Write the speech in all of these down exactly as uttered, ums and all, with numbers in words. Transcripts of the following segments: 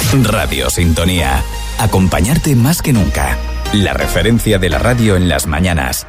Radio Sintonía. Acompañarte más que nunca. La referencia de la radio en las mañanas.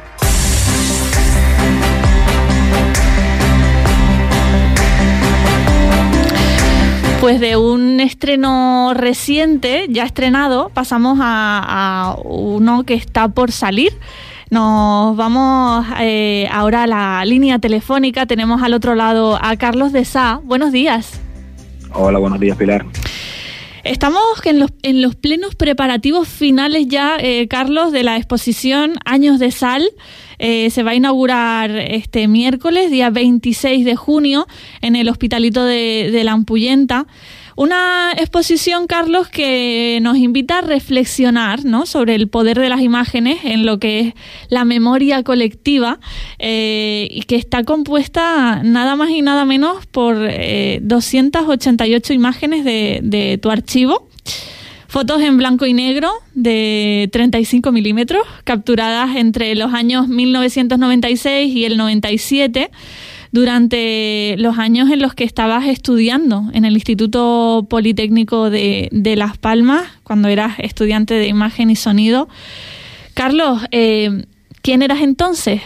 Pues de un estreno reciente, ya estrenado, pasamos a, a uno que está por salir. Nos vamos eh, ahora a la línea telefónica. Tenemos al otro lado a Carlos de Sá. Buenos días. Hola, buenos días, Pilar. Estamos en los, en los plenos preparativos finales ya, eh, Carlos, de la exposición Años de Sal. Eh, se va a inaugurar este miércoles, día veintiséis de junio, en el Hospitalito de, de La Ampullenta. Una exposición, Carlos, que nos invita a reflexionar, ¿no?, sobre el poder de las imágenes en lo que es la memoria colectiva, eh, y que está compuesta nada más y nada menos por eh, doscientas ochenta y ocho imágenes de, de tu archivo. Fotos en blanco y negro de treinta y cinco milímetros, capturadas entre los años mil novecientos noventa y seis y el noventa y siete, durante los años en los que estabas estudiando en el Instituto Politécnico de, de Las Palmas, cuando eras estudiante de imagen y sonido. Carlos, eh, ¿quién eras entonces?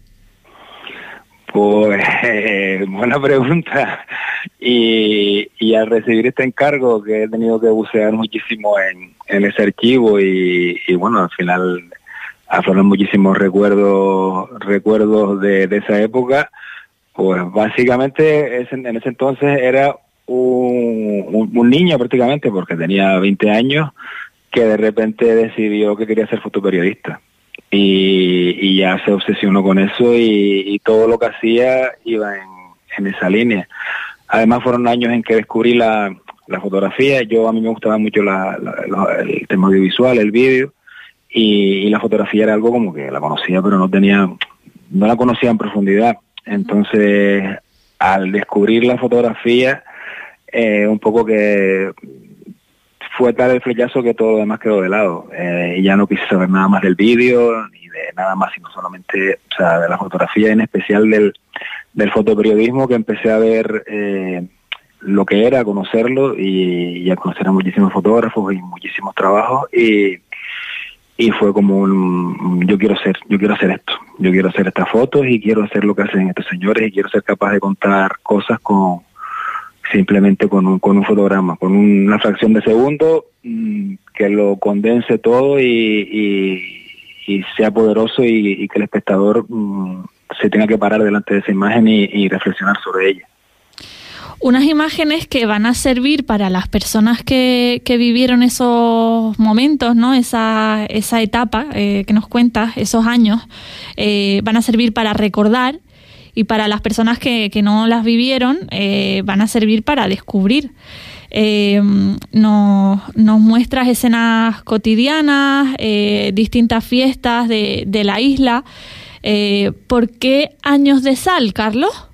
Pues, eh, buena pregunta. Y, y al recibir este encargo, que he tenido que bucear muchísimo en, en ese archivo y, y bueno, al final afloran muchísimos recuerdos recuerdos de, de esa época. Pues básicamente ese, en ese entonces era un, un, un niño prácticamente, porque tenía veinte años, que de repente decidió que quería ser fotoperiodista. Y, y ya se obsesionó con eso y, y todo lo que hacía iba en, en esa línea. Además fueron años en que descubrí la, la fotografía. Yo a mí me gustaba mucho la, la, la, el tema audiovisual, el vídeo, y, y la fotografía era algo como que la conocía, pero no tenía, no la conocía en profundidad. Entonces, al descubrir la fotografía, eh, un poco que fue tal el flechazo que todo lo demás quedó de lado. Eh, y ya no quise saber nada más del vídeo, ni de nada más, sino solamente, o sea, de la fotografía, en especial del, del fotoperiodismo, que empecé a ver eh, lo que era, a conocerlo, y, y a conocer a muchísimos fotógrafos y muchísimos trabajos, y y fue como un, yo quiero ser, yo quiero hacer esto, yo quiero hacer estas fotos y quiero hacer lo que hacen estos señores y quiero ser capaz de contar cosas con simplemente con un, con un fotograma, con una fracción de segundo mmm, que lo condense todo y, y, y sea poderoso y, y que el espectador mmm, se tenga que parar delante de esa imagen y, y reflexionar sobre ella. Unas imágenes que van a servir para las personas que, que vivieron esos momentos, ¿no? Esa, esa etapa eh, que nos cuentas, esos años, eh, van a servir para recordar, y para las personas que, que no las vivieron, eh, van a servir para descubrir. Eh, nos, nos muestras escenas cotidianas, eh, distintas fiestas de, de la isla. Eh, ¿Por qué Años de Sal, Carlos?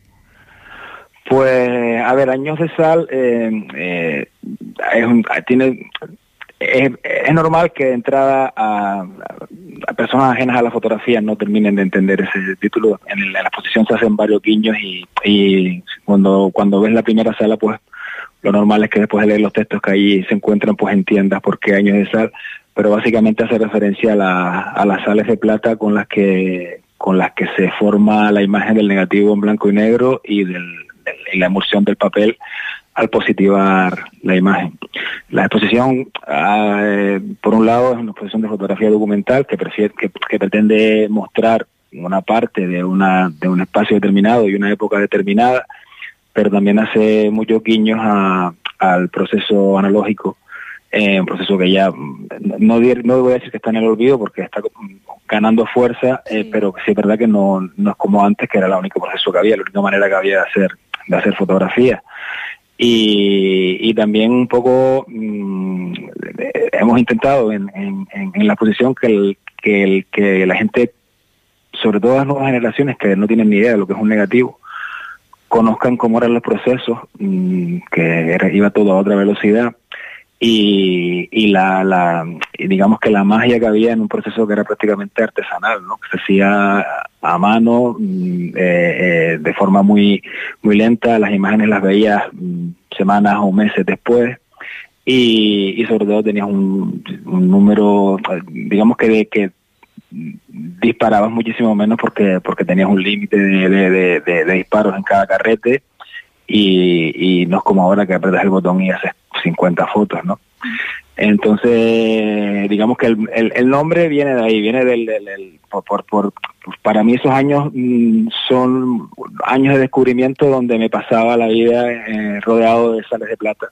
Pues, a ver, Años de Sal eh, eh, es, un, tiene, es, es normal que de entrada a, a personas ajenas a la fotografía no terminen de entender ese título. En, el, en la exposición se hacen varios guiños y, y cuando, cuando ves la primera sala, pues lo normal es que después de leer los textos que ahí se encuentran, pues entiendas por qué Años de Sal, pero básicamente hace referencia a, la, a las sales de plata con las que con las que se forma la imagen del negativo en blanco y negro y del y la emulsión del papel al positivar la imagen. La exposición, eh, por un lado, es una exposición de fotografía documental que, prefiere, que, que pretende mostrar una parte de una de un espacio determinado y una época determinada, pero también hace muchos guiños a, al proceso analógico, eh, un proceso que ya, no, no voy a decir que está en el olvido porque está ganando fuerza, eh, sí. Pero sí es verdad que no, no es como antes, que era el único proceso que había, la única manera que había de hacer de hacer fotografía. Y, y también un poco mmm, hemos intentado en, en, en la exposición que, el, que, el, que la gente, sobre todo las nuevas generaciones que no tienen ni idea de lo que es un negativo, conozcan cómo eran los procesos, mmm, que era, iba todo a otra velocidad, y, y la, la y digamos que la magia que había en un proceso que era prácticamente artesanal, ¿no? Que se hacía a mano, eh, eh, de forma muy muy lenta. Las imágenes las veías mm, semanas o meses después, y, y sobre todo tenías un, un número, digamos que de que disparabas muchísimo menos porque porque tenías un límite de, de, de, de, de disparos en cada carrete y, y no es como ahora que apretas el botón y haces cincuenta fotos, ¿no? Entonces, digamos que el, el, el nombre viene de ahí, viene del, del, del por, por, por, para mí esos años mmm, son años de descubrimiento donde me pasaba la vida eh, rodeado de sales de plata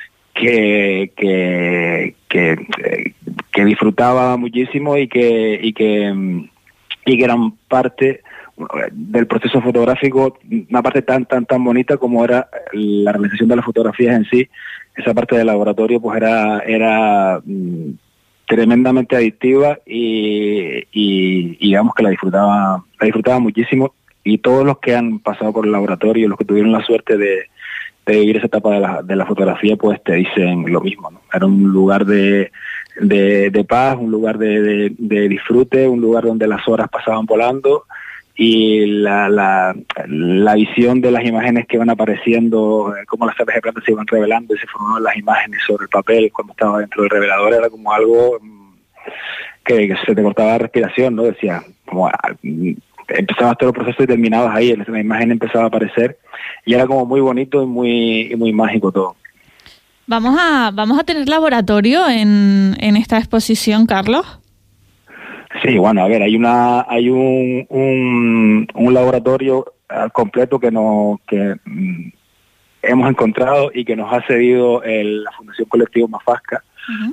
que que, que que disfrutaba muchísimo y que y que y que eran parte del proceso fotográfico, una parte tan tan tan bonita como era la realización de las fotografías en sí. Esa parte del laboratorio pues era era mmm, tremendamente adictiva y, y, y digamos que la disfrutaba la disfrutaba muchísimo, y todos los que han pasado por el laboratorio, los que tuvieron la suerte de, de vivir esa etapa de la, de la fotografía, pues te dicen lo mismo, ¿no? Era un lugar de, de, de paz, un lugar de, de, de disfrute, un lugar donde las horas pasaban volando, y la, la, la visión de las imágenes que van apareciendo, cómo las sales de plata se iban revelando y se formaban las imágenes sobre el papel cuando estaba dentro del revelador, era como algo que, que se te cortaba la respiración, ¿no? Decía, como empezabas todo el proceso y terminabas ahí, la imagen empezaba a aparecer y era como muy bonito y muy, y muy mágico todo. ¿Vamos a, vamos a tener laboratorio en, en esta exposición, Carlos? Sí, bueno, a ver, hay una hay un un, un laboratorio uh, completo que no que mm, hemos encontrado y que nos ha cedido el, la Fundación Colectivo Mafasca, uh-huh.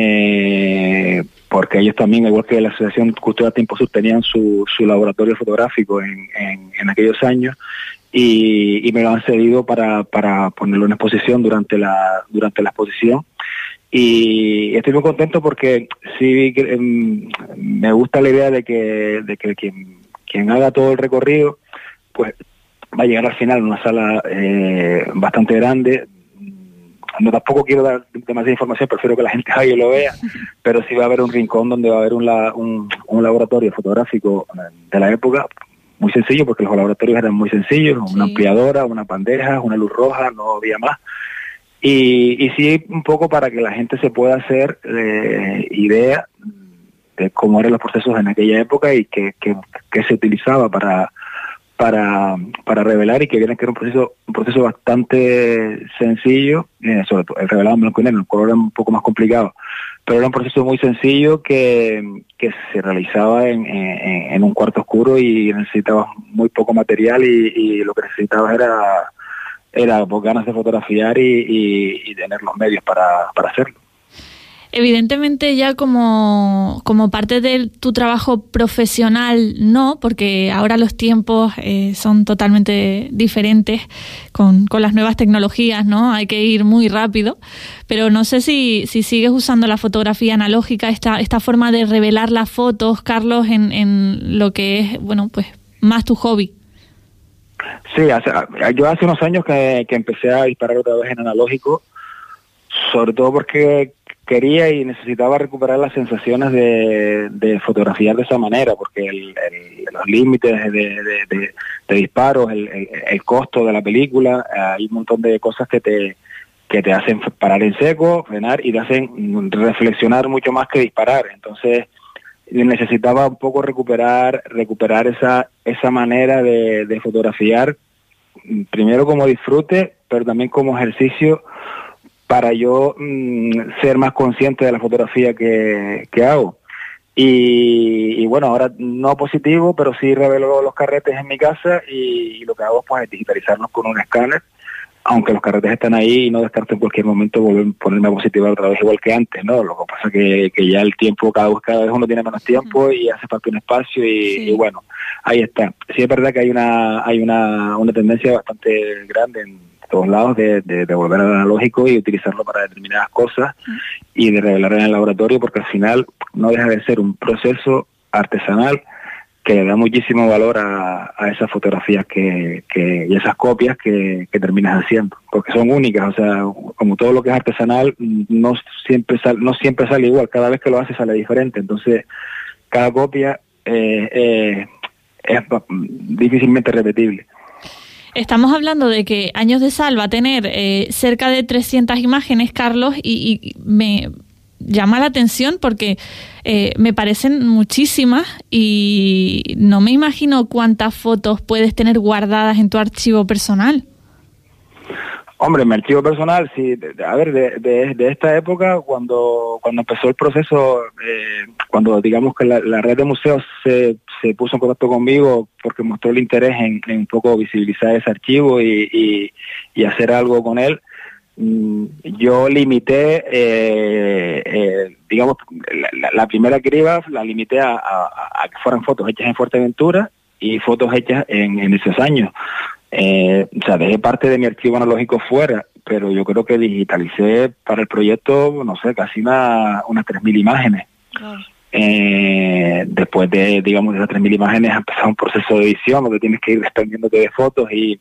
eh, porque ellos también, igual que la Asociación Cultural Tiempo Sur, tenían su, su laboratorio fotográfico en, en, en aquellos años, y, y me lo han cedido para, para ponerlo en exposición durante la durante la exposición. Y estoy muy contento porque sí eh, me gusta la idea de que, de que quien, quien haga todo el recorrido pues va a llegar al final a una sala eh, bastante grande. No, tampoco quiero dar demasiada información, prefiero que la gente vaya y lo vea, pero sí va a haber un rincón donde va a haber un, la, un, un laboratorio fotográfico de la época, muy sencillo porque los laboratorios eran muy sencillos, sí. Una ampliadora, una bandeja, una luz roja, no había más. Y, y sí, un poco para que la gente se pueda hacer eh, idea de cómo eran los procesos en aquella época y que, que, que se utilizaba para para para revelar, y que vieran que era un proceso un proceso bastante sencillo, eh, sobre todo el revelado en blanco y negro, el color era un poco más complicado, pero era un proceso muy sencillo que, que se realizaba en, en, en un cuarto oscuro y necesitabas muy poco material y, y lo que necesitabas era era pues, ganas de fotografiar y, y, y tener los medios para, para hacerlo. Evidentemente ya como, como parte de tu trabajo profesional no, porque ahora los tiempos eh, son totalmente diferentes con, con las nuevas tecnologías, ¿no? Hay que ir muy rápido, pero no sé si, si sigues usando la fotografía analógica, esta, esta forma de revelar las fotos, Carlos, en, en lo que es, bueno, pues más tu hobby. Sí, hace, yo hace unos años que, que empecé a disparar otra vez en analógico, sobre todo porque quería y necesitaba recuperar las sensaciones de, de fotografiar de esa manera, porque el, el, los límites de, de, de, de disparos, el, el, el costo de la película, hay un montón de cosas que te que te hacen parar en seco, frenar y te hacen reflexionar mucho más que disparar. Entonces necesitaba un poco recuperar recuperar esa esa manera de, de fotografiar, primero como disfrute, pero también como ejercicio para yo mmm, ser más consciente de la fotografía que, que hago. Y, y bueno, ahora no positivo, pero sí revelo los carretes en mi casa y, y lo que hago pues, es digitalizarlos con un escáner, aunque los carretes están ahí y no descarto en cualquier momento volver a ponerme a positivar otra vez igual que antes, ¿no? Lo que pasa es que, que ya el tiempo, cada vez, cada vez uno tiene menos tiempo y hace falta un espacio y, sí. y bueno, ahí está. Sí es verdad que hay una hay una, una tendencia bastante grande en todos lados de, de, de volver al analógico y utilizarlo para determinadas cosas uh-huh. y de revelar en el laboratorio, porque al final no deja de ser un proceso artesanal que le da muchísimo valor a, a esas fotografías que, que y esas copias que, que terminas haciendo, porque son únicas. O sea, como todo lo que es artesanal, no siempre sale, no siempre sale igual, cada vez que lo hace sale diferente, entonces cada copia eh, eh, es difícilmente repetible. Estamos hablando de que Años de Sal va a tener eh, cerca de trescientas imágenes, Carlos, y, y me llama la atención porque eh, me parecen muchísimas y no me imagino cuántas fotos puedes tener guardadas en tu archivo personal. Hombre, mi archivo personal, sí, de, a ver, de, de, de esta época, cuando cuando empezó el proceso, eh, cuando digamos que la, la red de museos se, se puso en contacto conmigo porque mostró el interés en, en un poco visibilizar ese archivo y, y, y hacer algo con él, mm, yo limité, eh, eh, digamos, la, la primera criba la limité a, a, a que fueran fotos hechas en Fuerteventura y fotos hechas en, en esos años. Eh, o sea, dejé parte de mi archivo analógico fuera, pero yo creo que digitalicé para el proyecto, no sé, casi una, unas tres mil imágenes. Oh. Eh, después de, digamos, de esas tres mil imágenes ha empezado un proceso de edición donde tienes que ir desprendiéndote de fotos y,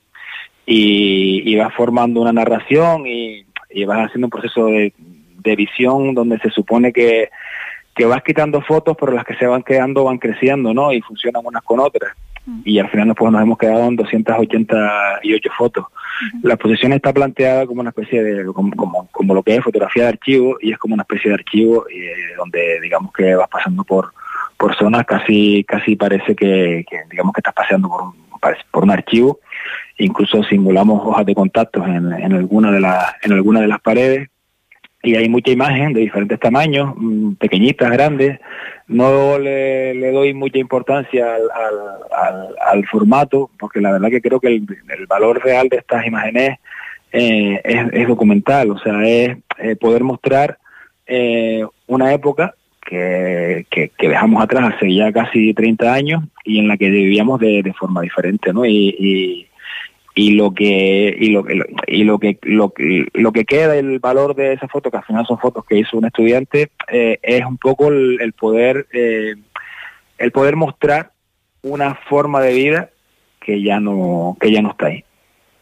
y, y vas formando una narración y, y vas haciendo un proceso de, de edición donde se supone que, que vas quitando fotos, pero las que se van quedando van creciendo, ¿no? Y funcionan unas con otras. Y al final pues, nos hemos quedado en doscientas ochenta y ocho fotos. Uh-huh. La exposición está planteada como una especie de, como, como, como lo que es fotografía de archivo, y es como una especie de archivo eh, donde digamos que vas pasando por por zonas, casi casi parece que, que digamos que estás paseando por un, por un archivo. Incluso simulamos hojas de contactos en, en alguna de las en alguna de las paredes. Y hay mucha imagen de diferentes tamaños, pequeñitas, grandes. No le, le doy mucha importancia al, al, al, al formato, porque la verdad que creo que el, el valor real de estas imágenes eh, es, es documental, o sea, es eh, poder mostrar eh, una época que, que, que dejamos atrás hace ya casi treinta años y en la que vivíamos de, de forma diferente, ¿no? Y, y y lo que y lo que y lo que lo que lo que queda, el valor de esa foto, que al final son fotos que hizo un estudiante, eh, es un poco el, el poder eh, el poder mostrar una forma de vida que ya no que ya no está ahí.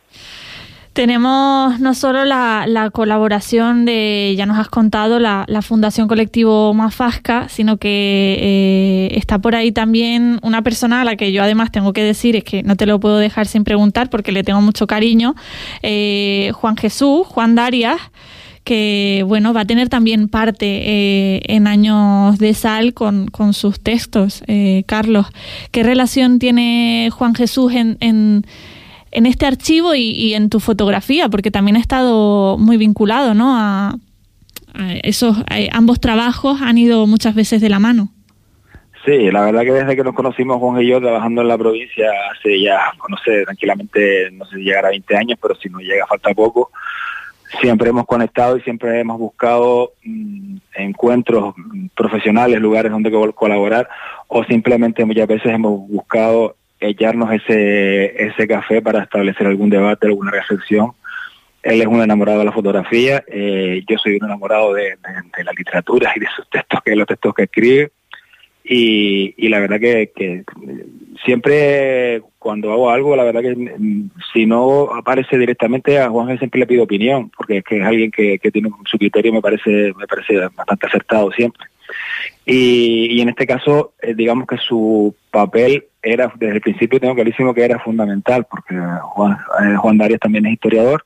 Tenemos no solo la, la colaboración de, ya nos has contado, la, la Fundación Colectivo Mafasca, sino que eh, está por ahí también una persona a la que yo además tengo que decir, es que no te lo puedo dejar sin preguntar porque le tengo mucho cariño, eh, Juan Jesús, Juan Darias, que bueno, va a tener también parte eh, en Años de Sal con, con sus textos. Eh, Carlos, ¿qué relación tiene Juan Jesús en... en en este archivo y, y en tu fotografía? Porque también ha estado muy vinculado, ¿no? A, a esos a, ambos trabajos han ido muchas veces de la mano. Sí, la verdad que desde que nos conocimos Juan y yo trabajando en la provincia hace ya, no sé, tranquilamente, no sé si llegará a veinte años, pero si no llega falta poco, siempre hemos conectado y siempre hemos buscado mmm, encuentros profesionales, lugares donde colaborar, o simplemente muchas veces hemos buscado echarnos ese ese café para establecer algún debate, alguna reflexión. Él es un enamorado de la fotografía, eh, yo soy un enamorado de, de, de la literatura y de sus textos, que los textos que escribe, y, y la verdad que, que siempre cuando hago algo, la verdad que si no aparece directamente a Juan siempre le pido opinión, porque es que es alguien que, que tiene su criterio, me parece me parece bastante acertado siempre. Y, y en este caso, eh, digamos que su papel era, desde el principio tengo clarísimo que era fundamental, porque Juan, eh, Juan Darias también es historiador,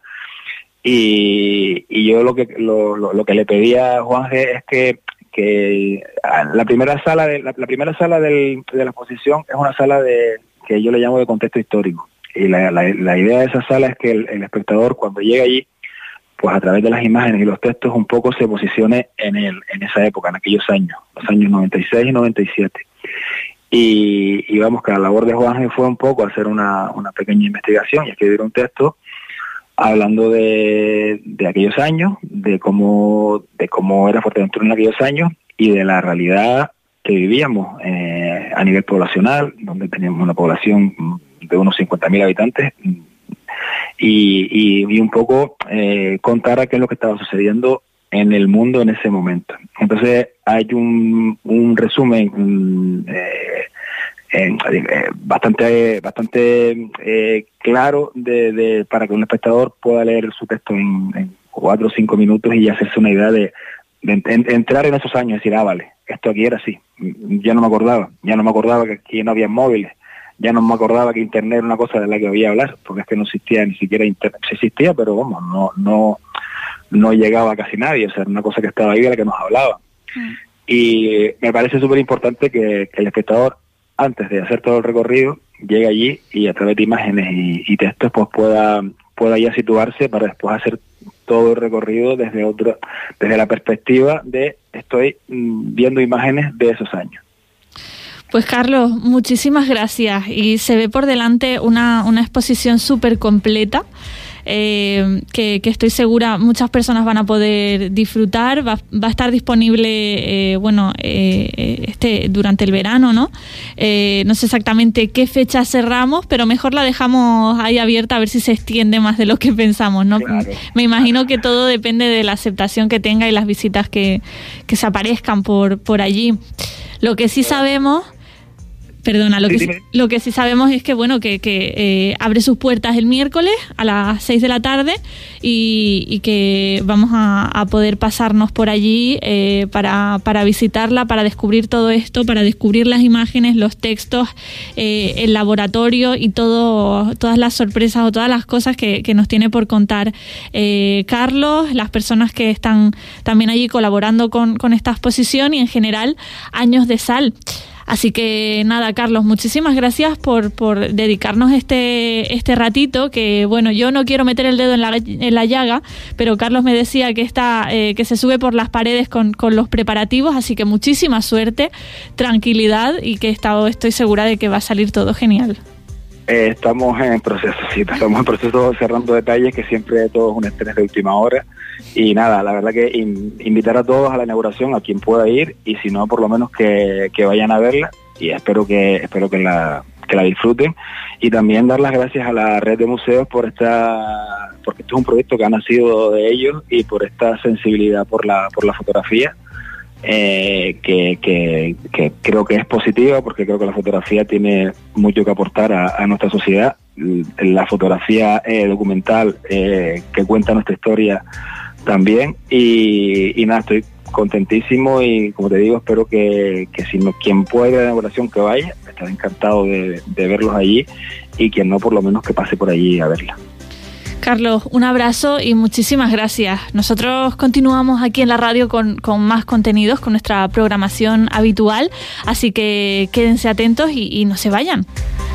y, y yo lo que lo, lo, lo que le pedía a Juan G es que, que la primera sala de la, la primera sala del, de la exposición es una sala de que yo le llamo de contexto histórico, y la, la, la idea de esa sala es que el, el espectador cuando llega allí, pues a través de las imágenes y los textos un poco se posicione en el en esa época, en aquellos años, los años noventa y seis y noventa y siete. Y, y vamos, que la labor de Juan fue un poco hacer una, una pequeña investigación y escribir un texto hablando de, de aquellos años, de cómo de cómo era Fuerteventura en aquellos años y de la realidad que vivíamos eh, a nivel poblacional, donde teníamos una población de unos cincuenta mil habitantes, y, y, y un poco eh, contar qué es lo que estaba sucediendo en el mundo en ese momento. Entonces hay un, un resumen eh, eh, eh, bastante bastante eh, claro de, de para que un espectador pueda leer su texto en, en cuatro o cinco minutos y hacerse una idea de, de, de entrar en esos años y decir, ah, vale, esto aquí era así, ya no me acordaba, ya no me acordaba que aquí no había móviles, ya no me acordaba que internet era una cosa de la que había hablar, porque es que no existía ni siquiera internet, sí existía, pero vamos, no, no, no llegaba a casi nadie, o sea, era una cosa que estaba ahí de la que nos hablaba. Mm. Y me parece súper importante que, que el espectador, antes de hacer todo el recorrido, llegue allí y a través de imágenes y, y textos pues pueda, pueda ya situarse para después hacer todo el recorrido desde otro, desde la perspectiva de estoy mmm, viendo imágenes de esos años. Pues Carlos, muchísimas gracias, y se ve por delante una, una exposición súper completa. Eh, que, que estoy segura muchas personas van a poder disfrutar. Va, va a estar disponible eh, bueno eh, este durante el verano, ¿no? Eh, no sé exactamente qué fecha cerramos, pero mejor la dejamos ahí abierta a ver si se extiende más de lo que pensamos, ¿no? Claro, Me imagino claro. que todo depende de la aceptación que tenga y las visitas que, que se aparezcan por, por allí. Lo que sí sabemos... Perdona, lo, sí, que, lo que sí sabemos es que bueno que, que eh, abre sus puertas el miércoles a las seis de la tarde y, y que vamos a, a poder pasarnos por allí eh, para, para visitarla, para descubrir todo esto, para descubrir las imágenes, los textos, eh, el laboratorio y todo, todas las sorpresas o todas las cosas que, que nos tiene por contar eh, Carlos, las personas que están también allí colaborando con, con esta exposición y en general Años de Sal. Así que nada, Carlos, muchísimas gracias por, por dedicarnos este, este ratito, que bueno, yo no quiero meter el dedo en la, en la llaga, pero Carlos me decía que está, eh, que se sube por las paredes con, con los preparativos, así que muchísima suerte, tranquilidad y que está, estoy segura de que va a salir todo genial. Eh, estamos en proceso, sí, estamos en proceso cerrando detalles, que siempre todo es un estrés de última hora. Y nada, la verdad que in, invitar a todos a la inauguración, a quien pueda ir, y si no, por lo menos que, que vayan a verla, y espero que espero que la que la disfruten. Y también dar las gracias a la red de museos por esta, porque esto es un proyecto que ha nacido de ellos, y por esta sensibilidad por la por la fotografía, eh, que, que, que creo que es positiva, porque creo que la fotografía tiene mucho que aportar a, a nuestra sociedad. La fotografía eh, documental eh, que cuenta nuestra historia también, y, y nada, estoy contentísimo y como te digo, espero que, que si no, quien pueda ir a la inauguración que vaya, estaré encantado de, de verlos allí, y quien no, por lo menos que pase por allí a verla. Carlos, un abrazo y muchísimas gracias. Nosotros continuamos aquí en la radio con, con más contenidos, con nuestra programación habitual, así que quédense atentos y, y no se vayan.